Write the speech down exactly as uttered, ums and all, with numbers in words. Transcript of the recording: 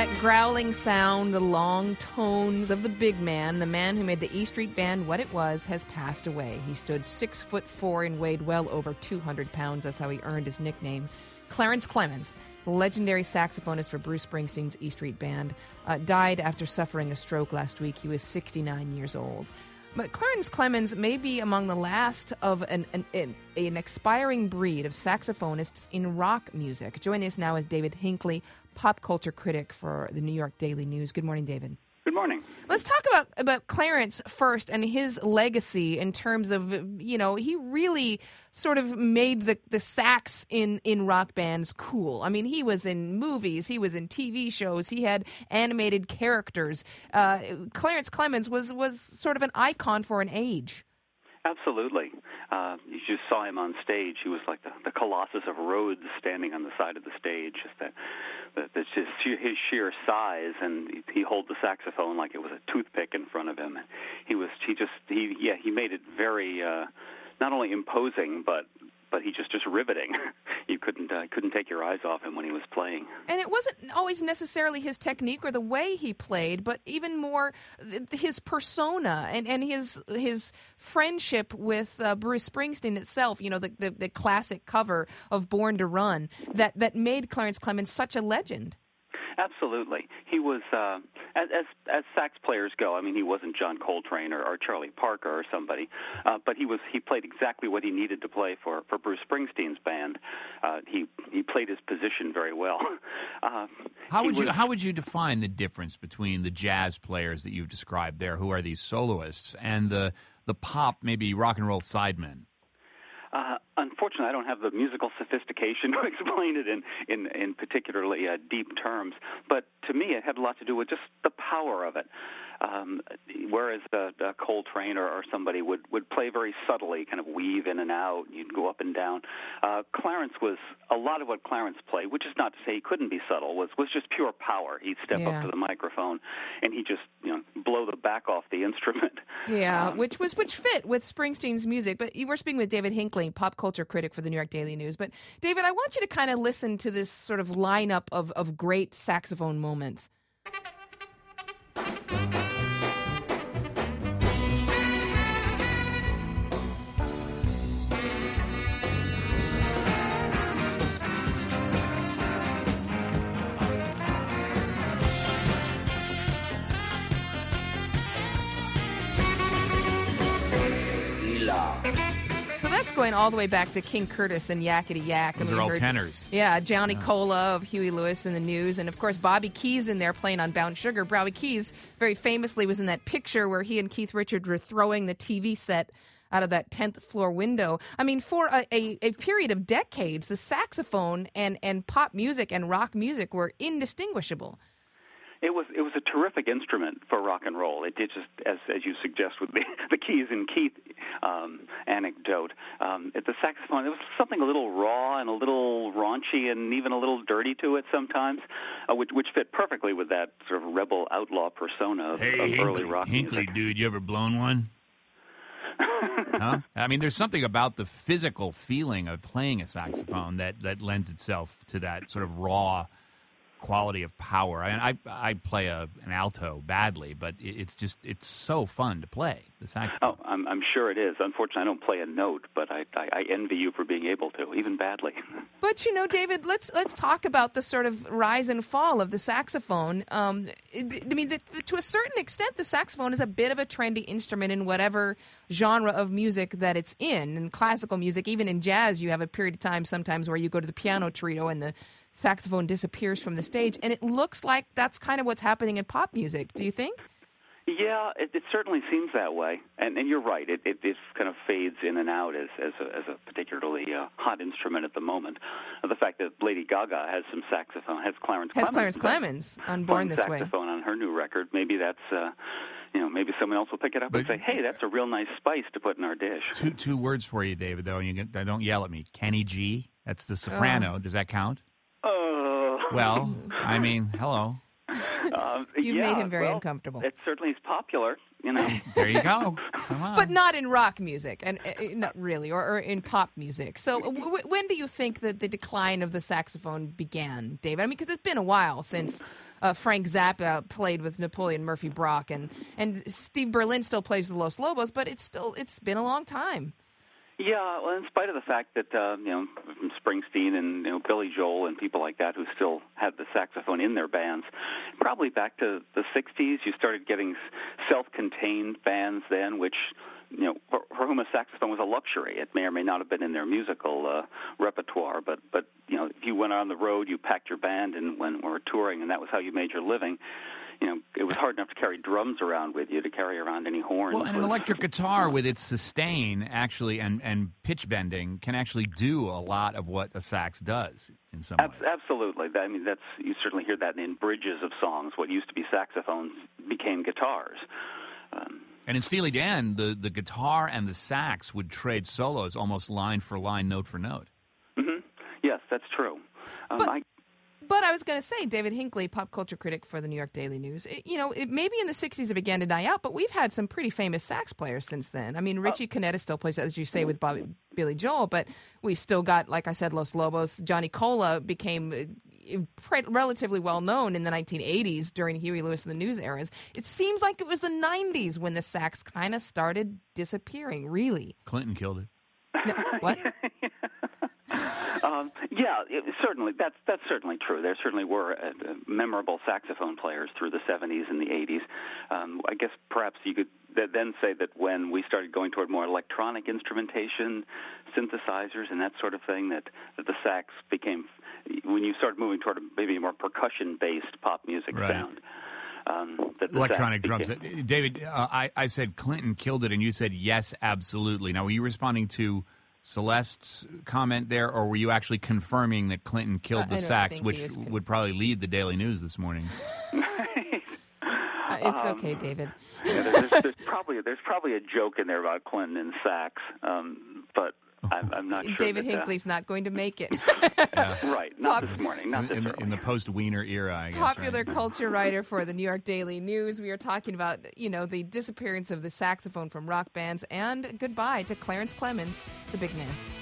That growling sound, the long tones of the big man, the man who made the E Street Band what it was, has passed away. He stood six foot four and weighed well over two hundred pounds. That's how he earned his nickname. Clarence Clemons, the legendary saxophonist for Bruce Springsteen's E Street Band, uh, died after suffering a stroke last week. He was sixty-nine years old. But Clarence Clemons may be among the last of an, an, an, an expiring breed of saxophonists in rock music. Joining us now is David Hinckley, pop culture critic for the New York Daily News. Good morning, David. Good morning. Let's talk about, about Clarence first and his legacy in terms of, you know, he really sort of made the, the sax in, in rock bands cool. I mean, he was in movies, he was in T V shows, he had animated characters. Uh, Clarence Clemons was, was sort of an icon for an age. Absolutely. Uh, you just saw him on stage. He was like the, the Colossus of Rhodes standing on the side of the stage. Just that, that, that's just his sheer size, and he holds the saxophone like it was a toothpick in front of him. He was, he just, he, yeah, he made it very, uh, not only imposing, but but he just just riveting. You couldn't uh, couldn't take your eyes off him when he was playing. And it wasn't always necessarily his technique or the way he played, but even more his persona and, and his his friendship with uh, Bruce Springsteen itself. You know, the, the the classic cover of Born to Run that that made Clarence Clemons such a legend. Absolutely. He was, uh, as, as as sax players go, I mean, he wasn't John Coltrane or, or Charlie Parker or somebody, uh, but he was he played exactly what he needed to play for, for Bruce Springsteen's band. Uh, he he played his position very well. Uh, how would was, you how would you define the difference between the jazz players that you've described there, who are these soloists, and the the pop, maybe rock and roll sidemen? Uh, unfortunately, I don't have the musical sophistication to explain it in, in, in particularly uh, deep terms. But to me, it had a lot to do with just the power of it. Um, whereas uh, uh, Coltrane or, or somebody would, would play very subtly, kind of weave in and out, you'd go up and down. Uh, Clarence was, a lot of what Clarence played, which is not to say he couldn't be subtle, was, was just pure power. He'd step yeah. up to the microphone and he'd just, you know, blow the back off the instrument. Yeah, um, which was which fit with Springsteen's music. But you were speaking with David Hinckley, pop culture critic for the New York Daily News. But David, I want you to kind of listen to this sort of lineup of, of great saxophone moments. So that's going all the way back to King Curtis and Yakety Yak. Those and are all heard, tenors. Yeah, Johnny Yeah. Cola of Huey Lewis and the News. And, of course, Bobby Keys in there playing on Bound Sugar. Bobby Keys very famously was in that picture where he and Keith Richards were throwing the T V set out of that tenth floor window. I mean, for a, a, a period of decades, the saxophone and, and pop music and rock music were indistinguishable. It was it was a terrific instrument for rock and roll. It did just, as as you suggest with the, the Keys and Keith um, anecdote. Um, at the saxophone, there was something a little raw and a little raunchy and even a little dirty to it sometimes, uh, which, which fit perfectly with that sort of rebel outlaw persona of, Hey, of Hinckley, early rock Hinckley, music. dude, you ever blown one? Huh? I mean, there's something about the physical feeling of playing a saxophone that, that lends itself to that sort of raw quality of power. I mean, I I play a, an alto badly, but it, it's just it's so fun to play the saxophone. Oh, I'm, I'm sure it is. Unfortunately, I don't play a note, but I, I, I envy you for being able to, even badly. But, you know, David, let's let's talk about the sort of rise and fall of the saxophone. Um, I mean, the, the, to a certain extent, the saxophone is a bit of a trendy instrument in whatever genre of music that it's in. In classical music, even in jazz, you have a period of time sometimes where you go to the piano trio and the saxophone disappears from the stage, and it looks like that's kind of what's happening in pop music. Do you think? Yeah, it, it certainly seems that way, and, and you're right. It, it, it kind of fades in and out as as a, as a particularly uh, hot instrument at the moment. Uh, the fact that Lady Gaga has some saxophone, has Clarence Has Clemons, Clarence Clemons on Born This Way. saxophone on her new record. Maybe that's uh, you know maybe someone else will pick it up But, and say, hey, that's a real nice spice to put in our dish. Two two words for you, David. Though, and you get, don't yell at me. Kenny G. That's the soprano. Oh. Does that count? Oh. Well, I mean, hello. Uh, You've yeah, made him very well, uncomfortable. It certainly is popular, you know. There you go. Come on. But not in rock music, and uh, not really, or, or in pop music. So, w- w- when do you think that the decline of the saxophone began, David? I mean, because it's been a while since uh, Frank Zappa played with Napoleon Murphy Brock, and, and Steve Berlin still plays the Los Lobos, but it's still it's been a long time. Yeah, well, in spite of the fact that uh, you know Springsteen and you know Billy Joel and people like that who still had the saxophone in their bands, probably back to the sixties, you started getting self-contained bands then, which you know for, for whom a saxophone was a luxury. It may or may not have been in their musical uh, repertoire, but but you know if you went on the road, you packed your band and when we were touring, and that was how you made your living. You know, it was hard enough to carry drums around with you, to carry around any horns. Well, and an electric guitar with its sustain actually and, and pitch bending can actually do a lot of what a sax does in some Ab- ways. Absolutely. I mean, that's you certainly hear that in bridges of songs. What used to be saxophones became guitars. Um, and in Steely Dan, the, the guitar and the sax would trade solos almost line for line, note for note. Mm-hmm. Yes, that's true. Um, But- I, But I was going to say, David Hinckley, pop culture critic for the New York Daily News, it, you know, it, maybe in the sixties it began to die out, but we've had some pretty famous sax players since then. I mean, Richie oh. Canetta still plays, as you say, with Bobby, Billy Joel, but we've still got, like I said, Los Lobos. Johnny Cola became uh, pre- relatively well-known in the nineteen eighties during Huey Lewis and the News eras. It seems like it was the nineties when the sax kind of started disappearing, really. Clinton killed it. No, what? Um, yeah, it, certainly. That's that's certainly true. There certainly were uh, memorable saxophone players through the seventies and the eighties. Um, I guess perhaps you could th- then say that when we started going toward more electronic instrumentation, synthesizers, and that sort of thing, that, that the sax became, when you started moving toward a, maybe a more percussion-based pop music right. sound. Um, that Electronic drums. Became... David, uh, I, I said Clinton killed it, and you said yes, absolutely. Now, were you responding to Celeste's comment there, or were you actually confirming that Clinton killed uh, the sax, which con- would probably lead the Daily News this morning? uh, it's um, okay, David. Yeah, there's, there's probably there's probably a joke in there about Clinton and sax, um, but I'm, I'm not sure. David that, Hinckley's uh, not going to make it. Yeah. Right, not Pop- this morning, not this in, early. in the post-Wiener era, I guess. Popular right? culture writer for the New York Daily News. We are talking about, you know, the disappearance of the saxophone from rock bands, and goodbye to Clarence Clemens, the big man.